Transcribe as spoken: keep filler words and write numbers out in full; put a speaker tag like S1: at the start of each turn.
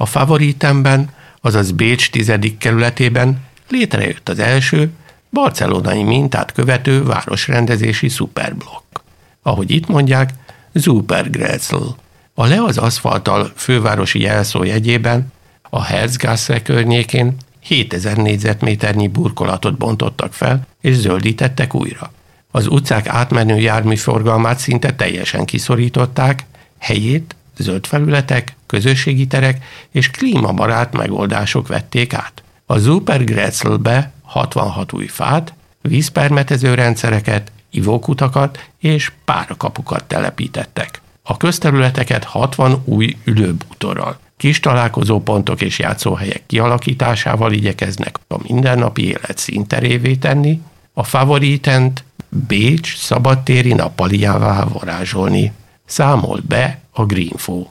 S1: A Favoritenben, azaz Bécs tizedik kerületében létrejött az első, barcelonai mintát követő városrendezési szuperblokk. Ahogy itt mondják, Supergrätzl. A le az aszfalttal fővárosi jelszó jegyében a Herzgasse környékén hétezer négyzetméternyi burkolatot bontottak fel és zöldítettek újra. Az utcák átmenő járműforgalmát szinte teljesen kiszorították, helyét zöld felületek, közösségi terek és klímabarát megoldások vették át. A Supergrätzlbe hatvanhat új fát, vízpermetező rendszereket, ivókutakat és párakapukat telepítettek. A közterületeket hatvan új ülőbútorral, kis találkozópontok és játszóhelyek kialakításával igyekeznek a mindennapi élet színterévé tenni, a Favoritent Bécs szabadtéri nappaliává varázsolni. Számol be a Greenfo.